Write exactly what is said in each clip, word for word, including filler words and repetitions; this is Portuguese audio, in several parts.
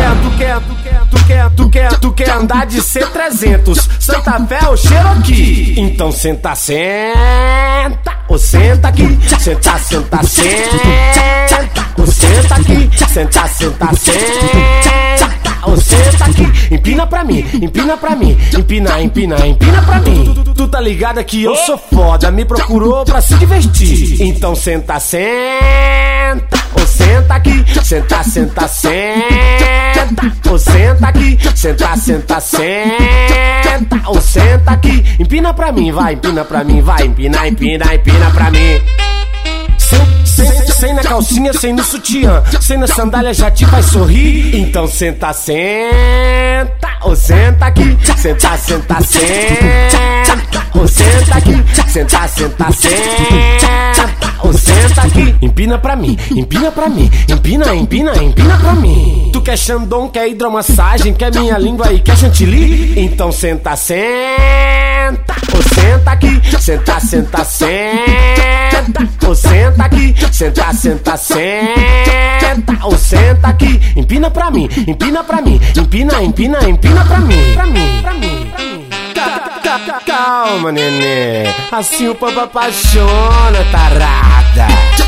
quer, tu quer, tu quer, tu quer, tu quer, tu quer andar de C trezentos, Santa Fé ou Cherokee? Então senta, senta, ou senta aqui, senta, senta, senta, ou senta aqui, senta, senta, senta, ou senta aqui, empina pra mim, empina pra mim, empina, empina, empina pra mim. Tu, tu, tu tá ligada que eu sou foda, me procurou pra se divertir. Então senta, senta, ou senta aqui, senta, senta, senta, ou senta aqui, senta, senta, senta, ou senta aqui, empina pra mim, vai, empina pra mim, vai, empina, empina, empina pra mim. Sem, sem, sem na calcinha, sem no sutiã, sem na sandália já te faz sorrir. Então senta, senta, ou senta aqui, senta, senta, senta, ou senta aqui, senta, senta, senta, ou senta aqui, empina pra mim, empina pra mim, empina, empina, empina pra mim. Tu quer Xandão, quer hidromassagem, quer minha língua aí, quer chantilly? Então senta, senta, ou senta aqui, senta, senta, senta, ou senta aqui, senta, senta, senta, ou senta aqui, empina pra mim, empina pra mim, empina, empina, empina pra mim, pra mim, pra mim, pra mim. Calma, nenê, assim o papo apaixona, tarada.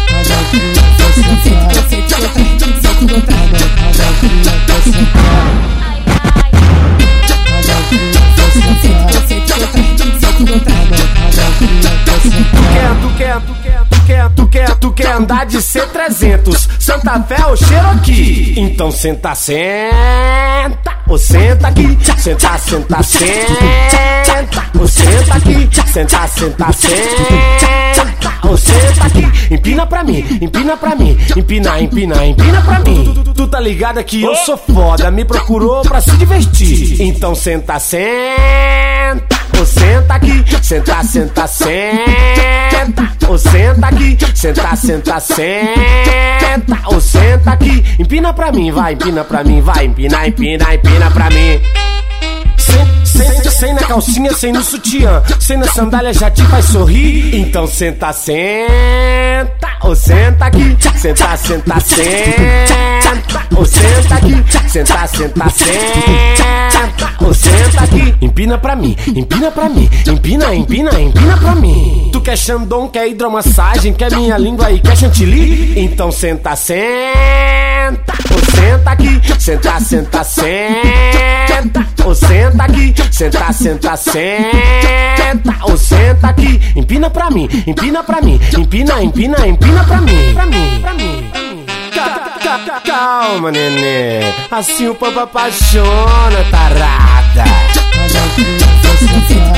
Tu quer, tu quer, tu quer, tu quer, tu quer andar de C trezentos, Santa Fé ou Cherokee? Então senta, senta, ou senta aqui, senta, senta, senta, ou senta aqui, senta, senta, senta, ou senta aqui, empina pra mim, empina pra mim, empina, empina, empina pra mim. Tu, tu, tu tá ligada que eu sou foda, me procurou pra se divertir. Então senta, senta, ou senta aqui, senta, senta, senta, ou senta aqui, senta, senta, senta, ou senta aqui, empina pra mim, vai, empina pra mim, vai, empina, empina, empina pra mim. Sem, sem, sem na calcinha, sem no sutiã, sem na sandália já te faz sorrir. Então senta, senta, ou senta aqui, senta, senta, senta, ou senta aqui, senta, senta, senta, ou senta aqui, empina pra mim, empina pra mim, empina, empina, empina pra mim. Tu quer Xandão, quer hidromassagem, quer minha língua aí, quer chantilly? Então senta, senta, ou senta aqui, senta, senta, senta, ou senta aqui, senta, senta, senta, ou senta aqui, empina pra mim, empina pra mim, empina, empina, empina pra mim, pra mim, pra mim, pra mim. Calma, nenê, assim o papo apaixona, tarada.